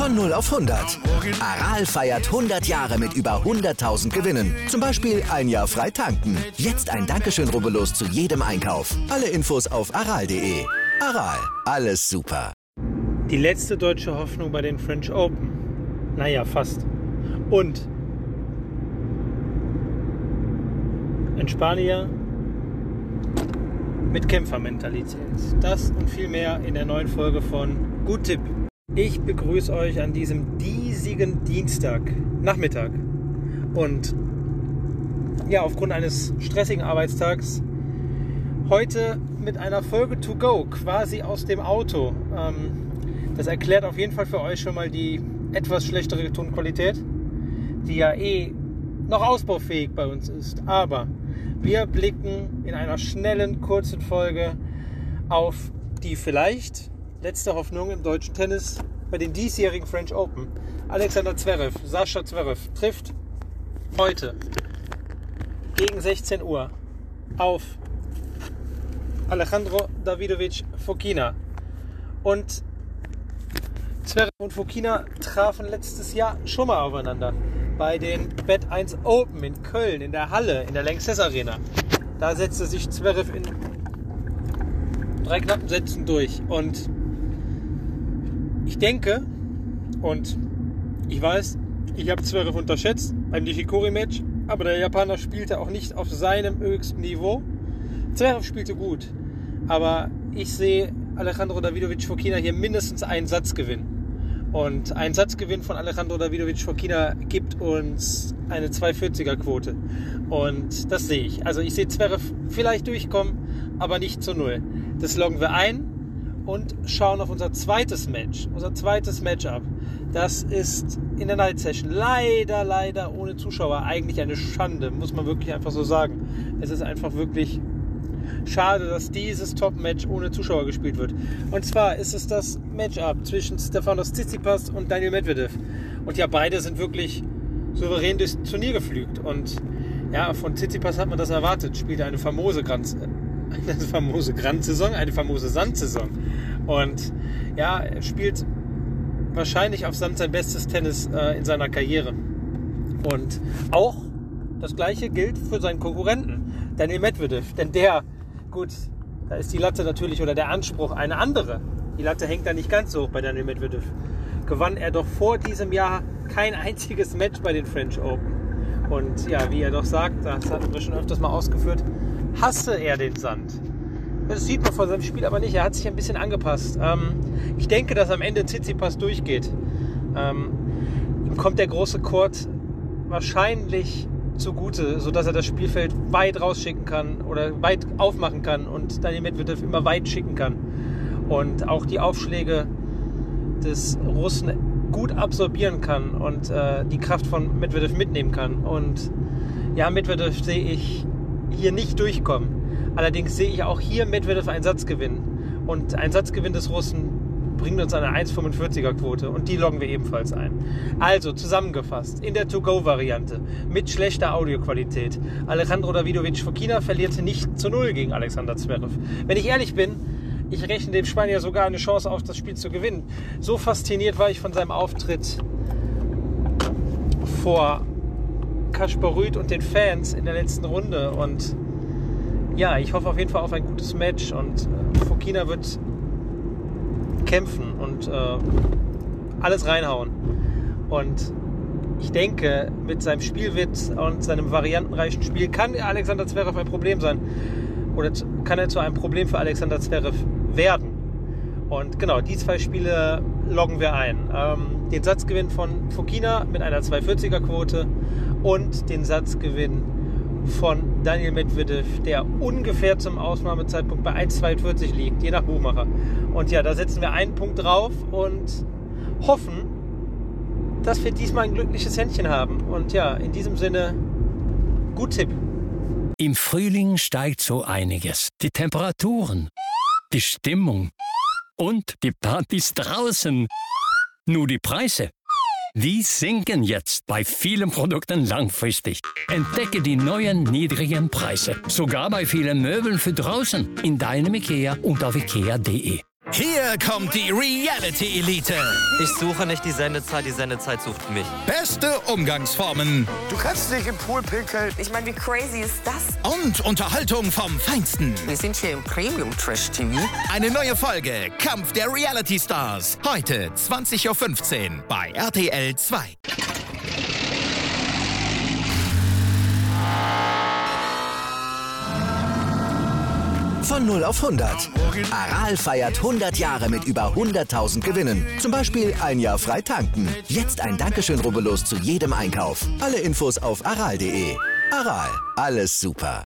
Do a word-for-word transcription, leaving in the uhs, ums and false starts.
Von null auf hundert. Aral feiert hundert Jahre mit über hunderttausend Gewinnen. Zum Beispiel ein Jahr frei tanken. Jetzt ein Dankeschön, rubbellos zu jedem Einkauf. Alle Infos auf aral punkt de. Aral, alles super. Die letzte deutsche Hoffnung bei den French Open. Naja, fast. Und ein Spanier mit Kämpfermentalität. Das und viel mehr in der neuen Folge von Gut Tipp. Ich begrüße euch an diesem diesigen Dienstag Nachmittag. Und ja, aufgrund eines stressigen Arbeitstags heute mit einer Folge to go, quasi aus dem Auto. Ähm, das erklärt auf jeden Fall für euch schon mal die etwas schlechtere Tonqualität, die ja eh noch ausbaufähig bei uns ist. Aber wir blicken in einer schnellen, kurzen Folge auf die vielleicht letzte Hoffnung im deutschen Tennis bei den diesjährigen French Open. Alexander Zverev, Sascha Zverev, trifft heute gegen sechzehn Uhr auf Alejandro Davidovich Fokina. Und Zverev und Fokina trafen letztes Jahr schon mal aufeinander bei den Bet eins Open in Köln, in der Halle, in der Lanxess Arena. Da setzte sich Zverev in drei knappen Sätzen durch. Und ich denke, und ich weiß, ich habe Zverev unterschätzt beim Nishikori-Match, aber der Japaner spielte auch nicht auf seinem höchsten Niveau. Zverev spielte gut, aber ich sehe Alejandro Davidovich Fokina hier mindestens einen Satzgewinn. Und ein Satzgewinn von Alejandro Davidovich Fokina gibt uns eine zwei vierziger Quote. Und das sehe ich. Also ich sehe Zverev vielleicht durchkommen, aber nicht zu null. Das loggen wir ein und schauen auf unser zweites Match. Unser zweites Matchup. Das ist in der Night Session. Leider, leider ohne Zuschauer. Eigentlich eine Schande, muss man wirklich einfach so sagen. Es ist einfach wirklich schade, dass dieses Top-Match ohne Zuschauer gespielt wird. Und zwar ist es das Matchup zwischen Stefanos Tsitsipas und Daniil Medvedev. Und ja, beide sind wirklich souverän durchs Turnier geflügt. Und ja, von Tsitsipas hat man das erwartet. Spielte eine famose Grand, eine famose Grand-Saison, eine famose Sand-Saison. Und ja, er spielt wahrscheinlich auf Sand sein bestes Tennis äh, in seiner Karriere. Und auch das Gleiche gilt für seinen Konkurrenten, Daniil Medvedev. Denn der, gut, da ist die Latte natürlich, oder der Anspruch eine andere. Die Latte hängt da nicht ganz so hoch bei Daniil Medvedev. Gewann er doch vor diesem Jahr kein einziges Match bei den French Open. Und ja, wie er doch sagt, das hatten wir schon öfters mal ausgeführt, hasse er den Sand. Das sieht man von seinem Spiel aber nicht. Er hat sich ein bisschen angepasst. Ähm, ich denke, dass am Ende Tsitsipas durchgeht. Ähm, ihm kommt der große Court wahrscheinlich zugute, sodass er das Spielfeld weit rausschicken kann oder weit aufmachen kann und Daniil Medvedev immer weit schicken kann. Und auch die Aufschläge des Russen gut absorbieren kann und äh, die Kraft von Medvedev mitnehmen kann. Und ja, Medvedev sehe ich hier nicht durchkommen. Allerdings sehe ich auch hier Medvedev einen Satzgewinn. Und ein Satzgewinn des Russen bringt uns eine eins Komma fünfundvierziger Quote und die loggen wir ebenfalls ein. Also zusammengefasst, in der To-Go-Variante mit schlechter Audioqualität. Alejandro Davidovich Fokina verlierte nicht zu null gegen Alexander Zverev. Wenn ich ehrlich bin, ich rechne dem Spanier sogar eine Chance auf, das Spiel zu gewinnen. So fasziniert war ich von seinem Auftritt vor Kaspar Ruud und den Fans in der letzten Runde. Und ja, ich hoffe auf jeden Fall auf ein gutes Match und äh, Fokina wird kämpfen und äh, alles reinhauen. Und ich denke, mit seinem Spielwitz und seinem variantenreichen Spiel kann Alexander Zverev ein Problem sein. Oder zu, kann er zu einem Problem für Alexander Zverev werden. Und genau, die zwei Spiele loggen wir ein. Ähm, den Satzgewinn von Fokina mit einer zwei vierziger Quote und den Satzgewinn von Daniil Medvedev, der ungefähr zum Ausnahmezeitpunkt bei eins Komma zweiundvierzig liegt, je nach Buchmacher. Und ja, da setzen wir einen Punkt drauf und hoffen, dass wir diesmal ein glückliches Händchen haben. Und ja, in diesem Sinne, gut Tipp. Im Frühling steigt so einiges. Die Temperaturen, die Stimmung und die Partys draußen. Nur die Preise, die sinken jetzt bei vielen Produkten langfristig. Entdecke die neuen niedrigen Preise. Sogar bei vielen Möbeln für draußen. In deinem IKEA und auf ikea punkt de. Hier kommt die Reality-Elite. Ich suche nicht die Sendezeit, die Sendezeit sucht mich. Beste Umgangsformen. Du kannst nicht im Pool pinkeln. Ich meine, wie crazy ist das? Und Unterhaltung vom Feinsten. Wir sind hier im Premium-Trash-T V. Eine neue Folge Kampf der Reality-Stars. Heute zwanzig Uhr fünfzehn bei R T L zwei. Von null auf hundert. Aral feiert hundert Jahre mit über hunderttausend Gewinnen. Zum Beispiel ein Jahr frei tanken. Jetzt ein Dankeschön, rubbellos zu jedem Einkauf. Alle Infos auf aral punkt de. Aral, alles super.